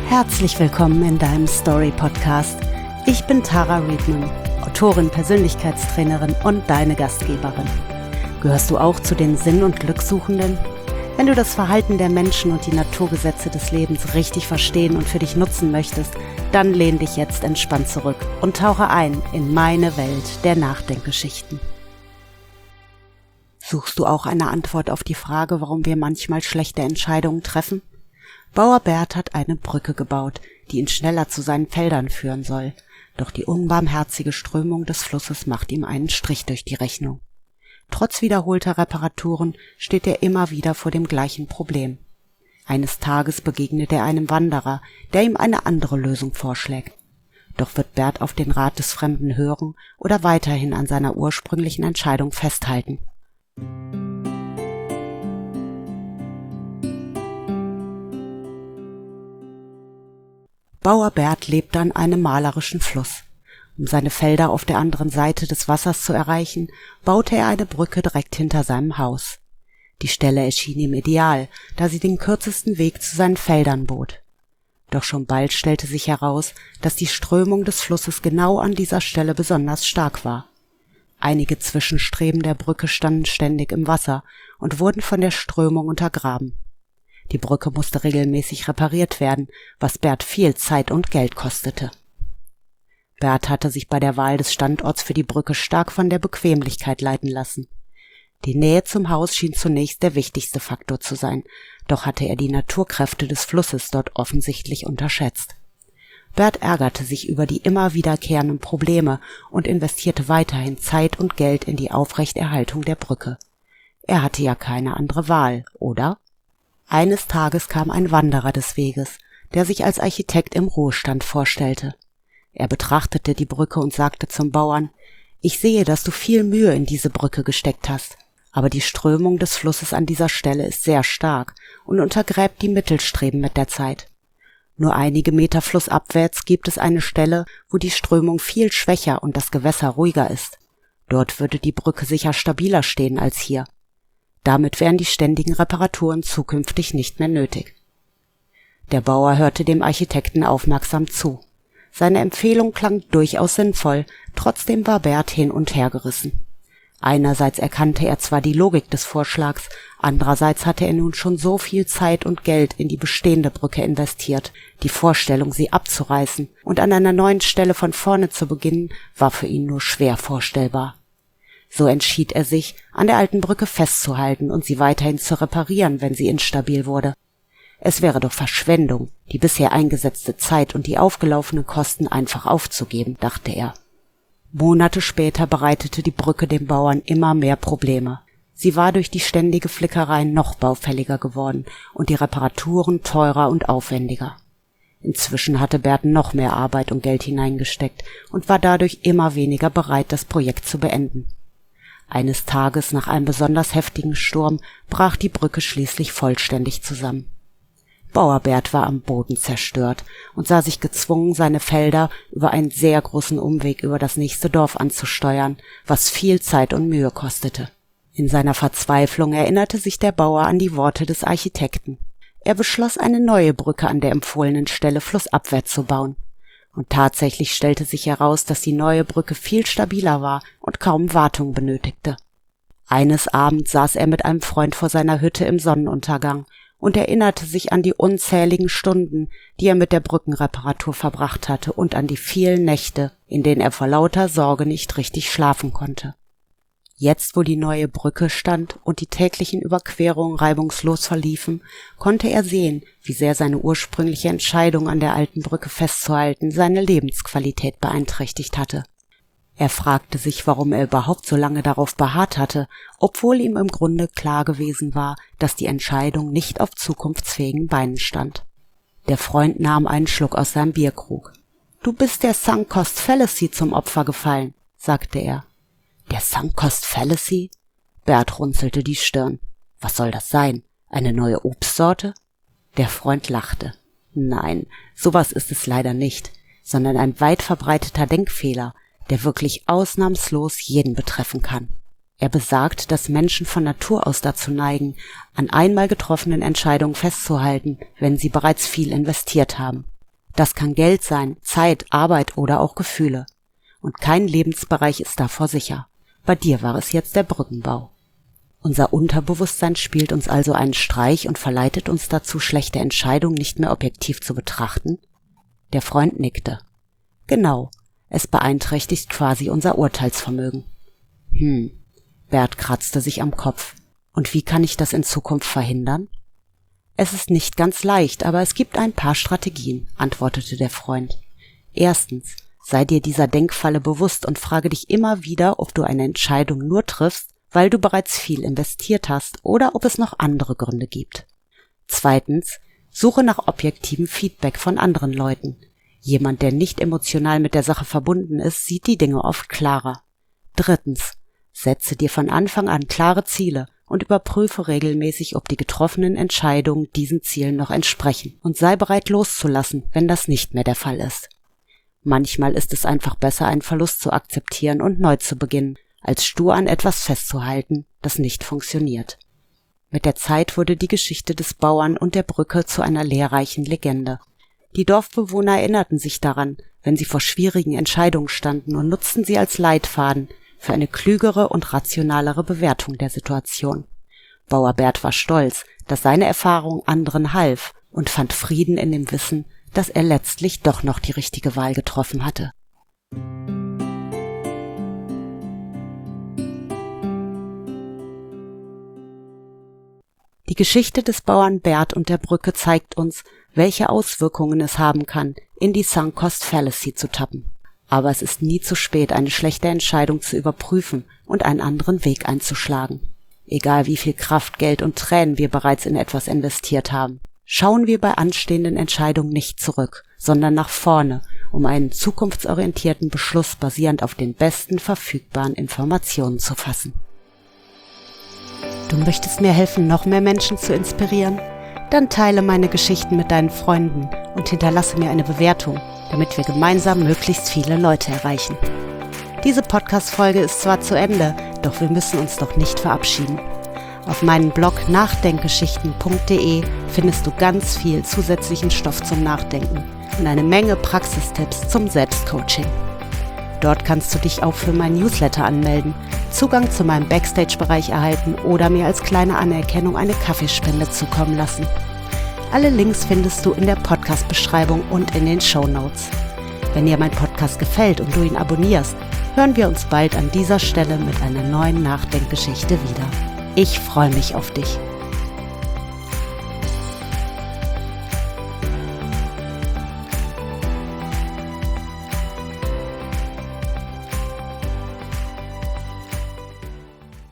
Herzlich willkommen in deinem Story-Podcast. Ich bin Tara Riedman, Autorin, Persönlichkeitstrainerin und deine Gastgeberin. Gehörst du auch zu den Sinn- und Glückssuchenden? Wenn du das Verhalten der Menschen und die Naturgesetze des Lebens richtig verstehen und für dich nutzen möchtest, dann lehn dich jetzt entspannt zurück und tauche ein in meine Welt der Nachdenkgeschichten. Suchst du auch eine Antwort auf die Frage, warum wir manchmal schlechte Entscheidungen treffen? Bauer Bert hat eine Brücke gebaut, die ihn schneller zu seinen Feldern führen soll. Doch die unbarmherzige Strömung des Flusses macht ihm einen Strich durch die Rechnung. Trotz wiederholter Reparaturen steht er immer wieder vor dem gleichen Problem. Eines Tages begegnet er einem Wanderer, der ihm eine andere Lösung vorschlägt. Doch wird Bert auf den Rat des Fremden hören oder weiterhin an seiner ursprünglichen Entscheidung festhalten? Bauer Bert lebte an einem malerischen Fluss. Um seine Felder auf der anderen Seite des Wassers zu erreichen, baute er eine Brücke direkt hinter seinem Haus. Die Stelle erschien ihm ideal, da sie den kürzesten Weg zu seinen Feldern bot. Doch schon bald stellte sich heraus, dass die Strömung des Flusses genau an dieser Stelle besonders stark war. Einige Zwischenstreben der Brücke standen ständig im Wasser und wurden von der Strömung untergraben. Die Brücke musste regelmäßig repariert werden, was Bert viel Zeit und Geld kostete. Bert hatte sich bei der Wahl des Standorts für die Brücke stark von der Bequemlichkeit leiten lassen. Die Nähe zum Haus schien zunächst der wichtigste Faktor zu sein, doch hatte er die Naturkräfte des Flusses dort offensichtlich unterschätzt. Bert ärgerte sich über die immer wiederkehrenden Probleme und investierte weiterhin Zeit und Geld in die Aufrechterhaltung der Brücke. Er hatte ja keine andere Wahl, oder? Eines Tages kam ein Wanderer des Weges, der sich als Architekt im Ruhestand vorstellte. Er betrachtete die Brücke und sagte zum Bauern: »Ich sehe, dass du viel Mühe in diese Brücke gesteckt hast, aber die Strömung des Flusses an dieser Stelle ist sehr stark und untergräbt die Mittelstreben mit der Zeit. Nur einige Meter flussabwärts gibt es eine Stelle, wo die Strömung viel schwächer und das Gewässer ruhiger ist. Dort würde die Brücke sicher stabiler stehen als hier. Damit wären die ständigen Reparaturen zukünftig nicht mehr nötig.« Der Bauer hörte dem Architekten aufmerksam zu. Seine Empfehlung klang durchaus sinnvoll, trotzdem war Bert hin und her gerissen. Einerseits erkannte er zwar die Logik des Vorschlags, andererseits hatte er nun schon so viel Zeit und Geld in die bestehende Brücke investiert. Die Vorstellung, sie abzureißen und an einer neuen Stelle von vorne zu beginnen, war für ihn nur schwer vorstellbar. So entschied er sich, an der alten Brücke festzuhalten und sie weiterhin zu reparieren, wenn sie instabil wurde. Es wäre doch Verschwendung, die bisher eingesetzte Zeit und die aufgelaufenen Kosten einfach aufzugeben, dachte er. Monate später bereitete die Brücke dem Bauern immer mehr Probleme. Sie war durch die ständige Flickerei noch baufälliger geworden und die Reparaturen teurer und aufwendiger. Inzwischen hatte Bert noch mehr Arbeit und Geld hineingesteckt und war dadurch immer weniger bereit, das Projekt zu beenden. Eines Tages nach einem besonders heftigen Sturm brach die Brücke schließlich vollständig zusammen. Bauer Bert war am Boden zerstört und sah sich gezwungen, seine Felder über einen sehr großen Umweg über das nächste Dorf anzusteuern, was viel Zeit und Mühe kostete. In seiner Verzweiflung erinnerte sich der Bauer an die Worte des Architekten. Er beschloss, eine neue Brücke an der empfohlenen Stelle flussabwärts zu bauen. Und tatsächlich stellte sich heraus, dass die neue Brücke viel stabiler war und kaum Wartung benötigte. Eines Abends saß er mit einem Freund vor seiner Hütte im Sonnenuntergang und erinnerte sich an die unzähligen Stunden, die er mit der Brückenreparatur verbracht hatte, und an die vielen Nächte, in denen er vor lauter Sorge nicht richtig schlafen konnte. Jetzt, wo die neue Brücke stand und die täglichen Überquerungen reibungslos verliefen, konnte er sehen, wie sehr seine ursprüngliche Entscheidung, an der alten Brücke festzuhalten, seine Lebensqualität beeinträchtigt hatte. Er fragte sich, warum er überhaupt so lange darauf beharrt hatte, obwohl ihm im Grunde klar gewesen war, dass die Entscheidung nicht auf zukunftsfähigen Beinen stand. Der Freund nahm einen Schluck aus seinem Bierkrug. »Du bist der Sunk Cost Fallacy zum Opfer gefallen«, sagte er. »Der Sunk Cost Fallacy?« Bert runzelte die Stirn. »Was soll das sein? Eine neue Obstsorte?« Der Freund lachte. »Nein, sowas ist es leider nicht, sondern ein weit verbreiteter Denkfehler, der wirklich ausnahmslos jeden betreffen kann. Er besagt, dass Menschen von Natur aus dazu neigen, an einmal getroffenen Entscheidungen festzuhalten, wenn sie bereits viel investiert haben. Das kann Geld sein, Zeit, Arbeit oder auch Gefühle. Und kein Lebensbereich ist davor sicher. Bei dir war es jetzt der Brückenbau. Unser Unterbewusstsein spielt uns also einen Streich und verleitet uns dazu, schlechte Entscheidungen nicht mehr objektiv zu betrachten? Der Freund nickte. Genau, es beeinträchtigt quasi unser Urteilsvermögen. Bert kratzte sich am Kopf. Und wie kann ich das in Zukunft verhindern? Es ist nicht ganz leicht, aber es gibt ein paar Strategien, antwortete der Freund. Erstens, sei dir dieser Denkfalle bewusst und frage dich immer wieder, ob du eine Entscheidung nur triffst, weil du bereits viel investiert hast oder ob es noch andere Gründe gibt. Zweitens, suche nach objektivem Feedback von anderen Leuten. Jemand, der nicht emotional mit der Sache verbunden ist, sieht die Dinge oft klarer. Drittens, setze dir von Anfang an klare Ziele und überprüfe regelmäßig, ob die getroffenen Entscheidungen diesen Zielen noch entsprechen und sei bereit loszulassen, wenn das nicht mehr der Fall ist. Manchmal ist es einfach besser, einen Verlust zu akzeptieren und neu zu beginnen, als stur an etwas festzuhalten, das nicht funktioniert. Mit der Zeit wurde die Geschichte des Bauern und der Brücke zu einer lehrreichen Legende. Die Dorfbewohner erinnerten sich daran, wenn sie vor schwierigen Entscheidungen standen und nutzten sie als Leitfaden für eine klügere und rationalere Bewertung der Situation. Bauer Bert war stolz, dass seine Erfahrung anderen half und fand Frieden in dem Wissen, dass er letztlich doch noch die richtige Wahl getroffen hatte. Die Geschichte des Bauern Bert und der Brücke zeigt uns, welche Auswirkungen es haben kann, in die Sunk Cost Fallacy zu tappen. Aber es ist nie zu spät, eine schlechte Entscheidung zu überprüfen und einen anderen Weg einzuschlagen. Egal wie viel Kraft, Geld und Tränen wir bereits in etwas investiert haben, schauen wir bei anstehenden Entscheidungen nicht zurück, sondern nach vorne, um einen zukunftsorientierten Beschluss basierend auf den besten verfügbaren Informationen zu fassen. Du möchtest mir helfen, noch mehr Menschen zu inspirieren? Dann teile meine Geschichten mit deinen Freunden und hinterlasse mir eine Bewertung, damit wir gemeinsam möglichst viele Leute erreichen. Diese Podcast-Folge ist zwar zu Ende, doch wir müssen uns doch nicht verabschieden. Auf meinem Blog nachdenkgeschichten.de findest du ganz viel zusätzlichen Stoff zum Nachdenken und eine Menge Praxistipps zum Selbstcoaching. Dort kannst du dich auch für meinen Newsletter anmelden, Zugang zu meinem Backstage-Bereich erhalten oder mir als kleine Anerkennung eine Kaffeespende zukommen lassen. Alle Links findest du in der Podcast-Beschreibung und in den Shownotes. Wenn dir mein Podcast gefällt und du ihn abonnierst, hören wir uns bald an dieser Stelle mit einer neuen Nachdenkgeschichte wieder. Ich freue mich auf dich.